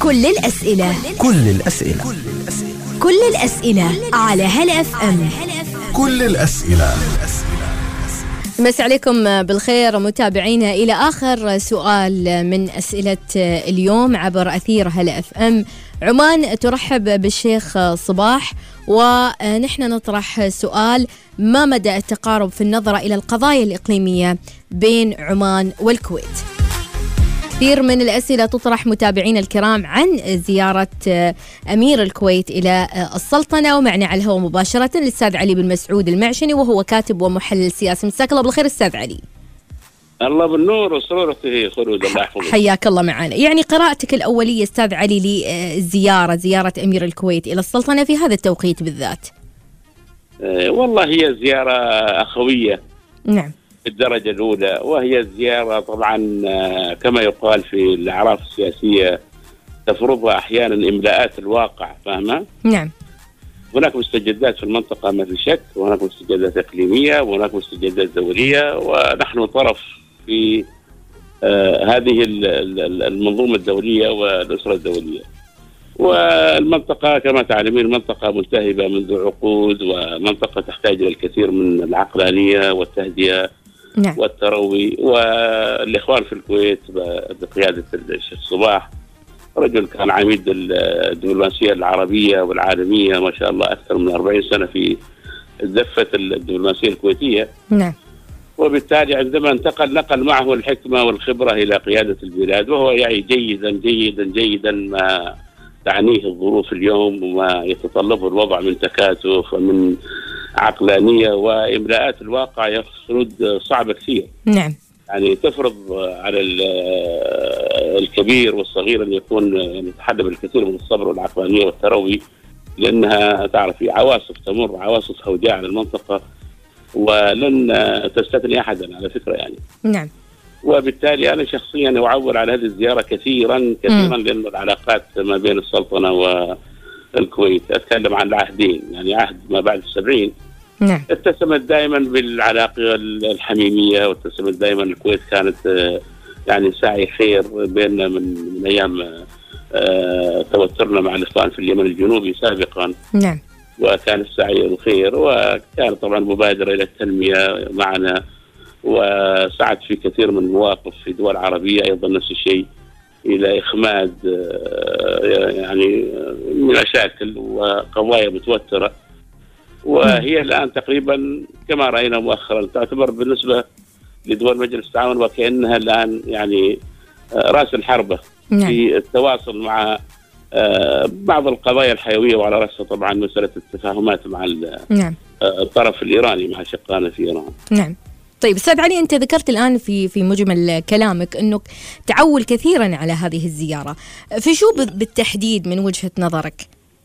كل الأسئلة على هلا اف ام. كل الأسئلة. مساء عليكم بالخير متابعينا، إلى آخر سؤال من أسئلة اليوم عبر أثير هلا اف ام. عمان ترحب بالشيخ صباح، ونحن نطرح سؤال: ما مدى التقارب في النظرة إلى القضايا الإقليمية بين عمان والكويت؟ كثير من الأسئلة تطرح متابعينا الكرام عن زيارة أمير الكويت إلى السلطنة، ومعنا على الهواء مباشرة الأستاذ علي بن مسعود المعشني، وهو كاتب ومحلل سياسي. مساك الله بالخير أستاذ علي. الله بالنور وسرور أختي خلود، الله يحفظك. حياك الله معنا. يعني قراءتك الأولية أستاذ علي لزيارة أمير الكويت إلى السلطنة في هذا التوقيت بالذات؟ والله هي زيارة أخوية. نعم. الدرجة الأولى، وهي زيارة طبعا كما يقال في الأعراف السياسية تفرضها أحيانا إملاءات الواقع، فاهمة؟ نعم. هناك مستجدات في المنطقة ما في شك، وهناك مستجدات إقليمية، وهناك مستجدات دولية، ونحن طرف في هذه المنظومة الدولية والأسرة الدولية. والمنطقة كما تعلمين منطقة ملتهبة منذ عقود، ومنطقة تحتاج إلى الكثير من العقلانية والتهدئة. نعم. والتروي. والإخوان في الكويت بقيادة الشيخ صباح، رجل كان عميد الدبلوماسية العربية والعالمية ما شاء الله، أكثر من 40 سنة في زفة الدبلوماسية الكويتية. نعم. وبالتالي عندما نقل معه الحكمة والخبرة إلى قيادة البلاد، وهو يعي جيدا جيدا جيدا ما تعنيه الظروف اليوم وما يتطلبه الوضع من تكاتف ومن عقلانية وإملاءات الواقع يفرض صعبة كثير. نعم. يعني تفرض على الكبير والصغير أن يكون يتحلى بالكثير من الصبر والعقلانية والتروي، لأنها تعرفي عواصف تمر، عواصف هوجاء على المنطقة ولن تستثني أحدا على فكرة يعني. نعم. وبالتالي أنا شخصيا أعول على هذه الزيارة كثيرا لأن العلاقات ما بين السلطنة والكويت، أتكلم عن العهدين، يعني عهد ما بعد 70. نعم. اتسمت دائما بالعلاقة الحميمية، واتسمت دائما الكويت كانت يعني سعي خير بيننا من أيام توترنا مع الإخوان في اليمن الجنوبي سابقا. نعم. وكان السعي الخير، وكان طبعا مبادرة إلى التنمية معنا، وسعت في كثير من المواقف في دول عربية أيضا نفس الشيء إلى إخماد يعني مشاكل وقضايا متوترة. وهي الآن تقريبا كما رأينا مؤخرا تعتبر بالنسبة لدول مجلس التعاون وكأنها الآن يعني رأس الحربة. نعم. في التواصل مع بعض القضايا الحيوية، وعلى رأسها طبعا مسألة التفاهمات مع نعم. الطرف الإيراني مع شقائنا في إيران. نعم. طيب أستاذ علي، أنت ذكرت الآن في مجمل كلامك أنك تعول كثيرا على هذه الزيارة، في شو بالتحديد من وجهة نظرك؟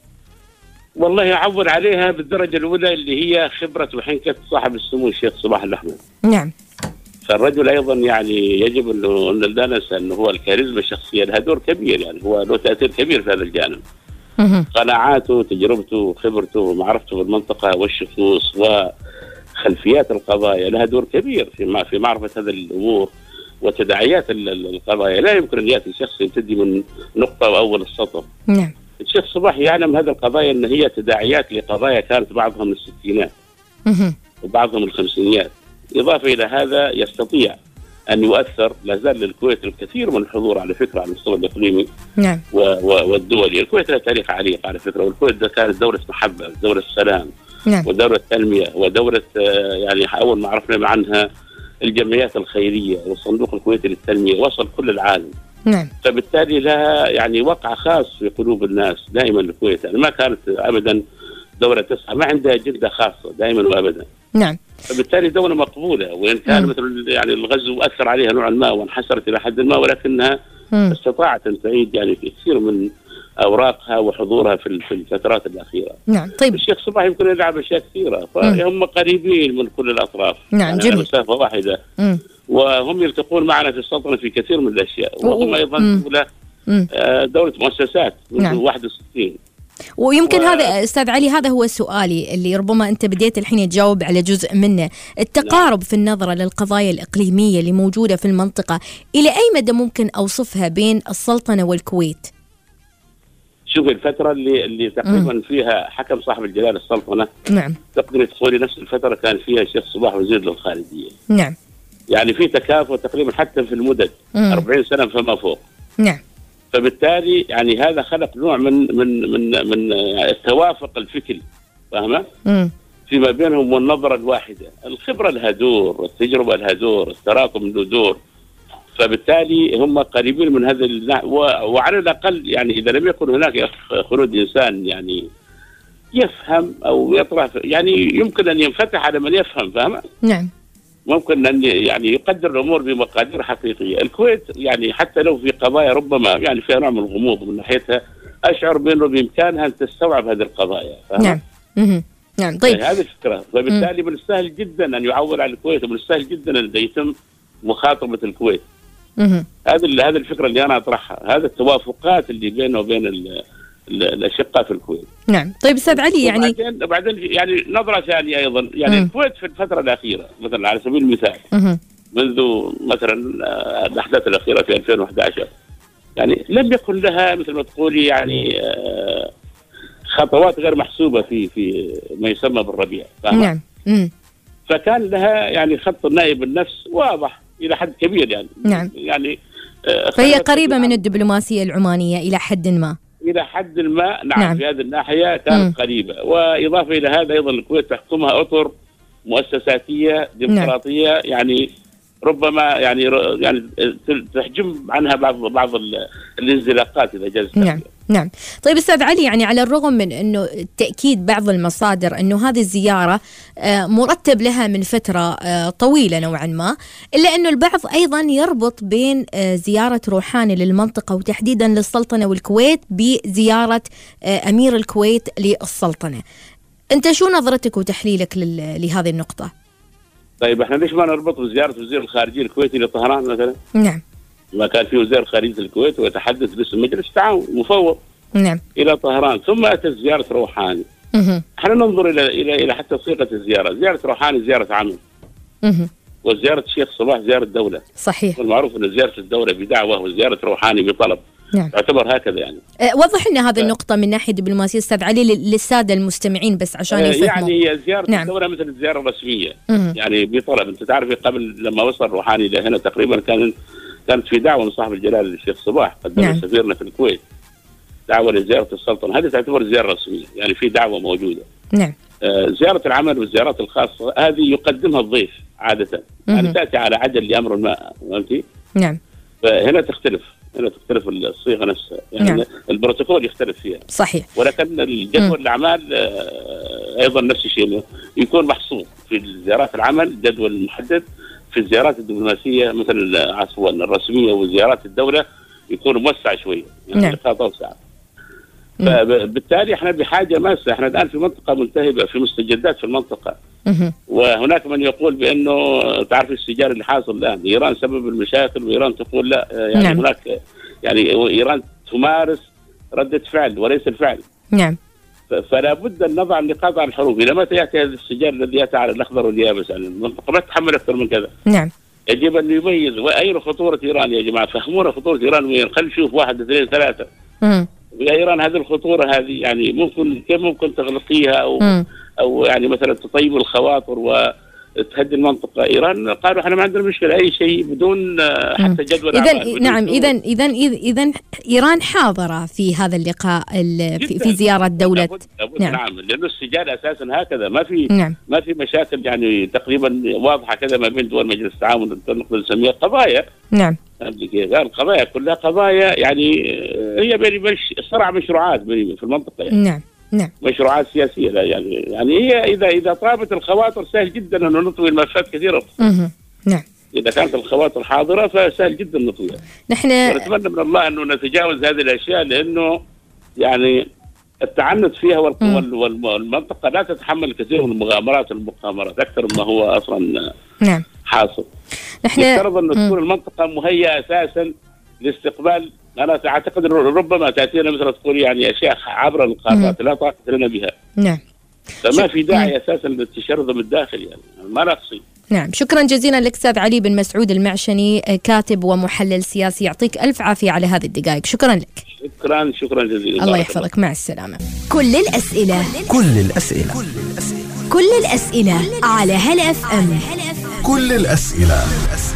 والله أعول عليها بالدرجة الأولى اللي هي خبرة وحنكة صاحب السمو الشيخ صباح الأحمد. نعم. فالرجل أيضا يعني يجب أنه لا ننسى أنه هو الكاريزما الشخصية لها دور كبير، يعني هو له تأثير كبير في هذا الجانب. قناعاته، تجربته، خبرته، ومعرفته بالمنطقة والشخوص وخلفيات القضايا لها دور كبير في معرفة هذه الأمور وتداعيات القضايا. لا يمكن أن يأتي شخص يبتدي من نقطة وأول السطر. نعم. الشيخ صباح يعلم هذه القضايا أن هي تداعيات لقضايا كانت بعضها من الستينات وبعضها من الخمسينيات. إضافة إلى هذا يستطيع أن يؤثر، لا زال للكويت الكثير من الحضور على فكرة على المستوى الإقليمي. نعم. والدولي. الكويت لها تاريخ عريق على فكرة، والكويت كانت دولة محبة، دولة سلام. نعم. ودولة تنمية، ودولة يعني أول ما عرفنا عنها الجمعيات الخيرية والصندوق الكويتي للتنمية، وصل كل العالم. نعم. فبالتالي لها يعني وقع خاص في قلوب الناس دائما. الكويت يعني ما كانت أبدا دولة تسعى، ما عندها أجندة خاصة دائما وأبدا. نعم. فبالتالي دولة مقبولة، وإن كان مثل يعني الغزو أثر عليها نوعا ما وانحسرت إلى حد ما، ولكنها استطاعت أن تعيد يعني في كثير من أوراقها وحضورها في الفترات الأخيرة. نعم. طيب الشيخ صباح يمكن يلعب أشياء كثيرة، فهم قريبين من كل الأطراف. نعم. يعني جميل. مسافة واحدة. وهم يلتقون معنا في السلطنة في كثير من الأشياء، وهم أيضا دولة مؤسسات منذ 61. ويمكن هذا أستاذ علي هذا هو سؤالي اللي ربما أنت بديت الحين تجاوب على جزء منه. التقارب في النظرة للقضايا الإقليمية اللي موجودة في المنطقة، إلى أي مدى ممكن أوصفها بين السلطنة والكويت؟ شوفي الفترة اللي تقريبا فيها حكم صاحب الجلالة السلطنة، نعم، تقدري تقولي نفس الفترة كان فيها الشيخ صباح وزير للخارجية. نعم، يعني في تكافؤ تقريبا حتى في المدد 40 سنة فما فوق. نعم. فبالتالي يعني هذا خلق نوع من التوافق الفكري، فاهمة؟ فيما بينهم والنظرة الواحدة، الخبرة لها دور، التجربة لها دور، التراكم له دور. فبالتالي هم قريبين من هذا وعلى الأقل يعني إذا لم يكن هناك خلود إنسان يعني يفهم أو يطرح، يعني يمكن أن ينفتح على من يفهم، فاهمة؟ نعم. ممكن أن يعني يقدر الأمور بمقادير حقيقية. الكويت يعني حتى لو في قضايا ربما يعني فيها نوع من الغموض من ناحيتها، أشعر بأنه بإمكانها أن تستوعب هذه القضايا، فاهمة؟ نعم. نعم. طيب، هذه الفكرة. فبالتالي من السهل جدا أن يعول على الكويت، ومن السهل جدا أن يتم مخاطبة الكويت. هذه الفكرة اللي أنا أطرحها، هذا التوافقات اللي بينه وبين الأشقاء في الكويت. نعم. طيب أستاذ علي، يعني وبعدين يعني نظرة ثانية أيضا، يعني الكويت في الفترة الأخيرة مثلا على سبيل المثال منذ مثلا الأحداث الأخيرة في 2011 يعني لم يكن لها مثل ما تقولي يعني خطوات غير محسوبة في ما يسمى بالربيع. نعم. فكان لها يعني خط النائب النفس واضح إلى حد كبير يعني. نعم. يعني فهي قريبة من الدبلوماسية العمانية إلى حد ما. إلى حد ما نعم. في هذه الناحية كانت قريبة. وإضافة إلى هذا أيضا الكويت تحكمها أطر مؤسساتية ديمقراطية. نعم. يعني ربما يعني تحجم عنها بعض الانزلاقات إذا جاز. نعم. نعم. طيب أستاذ علي، يعني على الرغم من أنه تأكيد بعض المصادر أنه هذه الزيارة مرتب لها من فترة طويلة نوعا ما، إلا أنه البعض أيضا يربط بين زيارة روحاني للمنطقة وتحديدا للسلطنة والكويت بزيارة أمير الكويت للسلطنة. أنت شو نظرتك وتحليلك لهذه النقطة؟ طيب احنا ليش ما نربط بزيارة وزير الخارجية الكويتي لطهران مثلا؟ نعم. ما كان في وزير خارجية الكويت ويتحدث باسم مجلس التعاون مفوض. نعم. إلى طهران، ثم أتت زيارة روحاني. احنا ننظر إلى حتى صيغة الزيارة، زيارة روحاني زيارة عمل. وزيارة الشيخ صباح زيارة دولة. صحيح. والمعروف أن زيارة الدولة بدعوة وزيارة روحاني بطلب. نعم. تعتبر هكذا يعني. وضح لنا هذه النقطة من ناحية دبلوماسية أستاذ علي للسادة المستمعين بس عشان يفهموا. يعني هي زيارة نعم. الدولة مثل الزيارة الرسمية. يعني بطلب. أنت تعرفي قبل لما وصل روحاني لهنا تقريبا كانت في دعوة من صاحب الجلالة للشيخ صباح قدم نعم. سفيرنا في الكويت دعوة لزيارة السلطنة، هذه تعتبر زيارة رسمية، يعني في دعوة موجودة. نعم. زيارة العمل والزيارات الخاصة هذه يقدمها الضيف عادة، يعني تأتي على عجل لأمر ما، فهمتي؟ نعم. فهنا تختلف الصيغة نفسها، يعني نعم. البروتوكول يختلف فيها. صحيع. ولكن الجدول الأعمال أيضا نفس الشيء، يكون محصور في زيارات العمل جدول محدد، في الزيارات الدبلوماسية مثل عفوا الرسمية وزيارات الدولة يكون موسع شوية، يعني نعم. خطة وسعة. فبالتالي احنا بحاجة ماسة، احنا الآن في منطقة ملتهبة، في مستجدات في المنطقة. وهناك من يقول بأنه تعرف السجال اللي حاصل الآن، إيران سبب المشاكل، وإيران تقول لا، يعني نعم. هناك يعني إيران تمارس ردة فعل وليس الفعل. نعم. فلا بد أن نضع النقاط على الحروف. إلى متى يأتي هذا السجال الذي يأتي على الأخضر واليابس؟ يعني المنطقة ما تتحمل أكثر من كذا. نعم. يجب أن يميز وأين خطورة إيران يا جماعة، فهمونا خطورة إيران وين، خلينا نشوف 1 2 3. يا إيران هذه الخطورة هذه يعني كيف ممكن تغلقيها أو يعني مثلا تطيب الخواطر وتهدي المنطقة. إيران قالوا احنا ما عندنا مشكلة أي شيء بدون حتى جدول. نعم. إذا إيران حاضرة في هذا اللقاء في زيارة دولة. نعم. لأنه السجال أساسا هكذا، نعم. ما في مشاكل يعني تقريبا واضحة كذا ما بين دول مجلس التعاون، نقدر نسميها قضايا. نعم. القضايا كلها قضايا يعني هي بين صراع مشروعات في المنطقة يعني. نعم. نعم. مشروعات سياسية لا يعني هي إذا طابت الخواطر سهل جدا أن نطوي الملفات كثيرة. نعم. إذا كانت الخواطر حاضرة فسهل جدا نطويها. نحن نتمنى من الله أنه نتجاوز هذه الأشياء، لأنه يعني التعنت فيها والمنطقة لا تتحمل الكثير من المغامرات أكثر مما هو أصلا نعم. حاصل. يفترض أن تكون المنطقة مهيئة أساسا لاستقبال. أنا أعتقد ربما تأتينا مثل تقول يعني أشياء عبر القارات لا طاقة لنا بها. نعم. فما في داعي أساسا للتشرذم الداخلي، يعني ما نقصي. نعم، شكرا جزيلا لك أستاذ علي بن مسعود المعشني، كاتب ومحلل سياسي، يعطيك ألف عافية على هذه الدقائق. شكرا لك. شكرا جزيلا. الله يحفظك، مع السلامة. كل الأسئلة على هلا FM. كل الأسئلة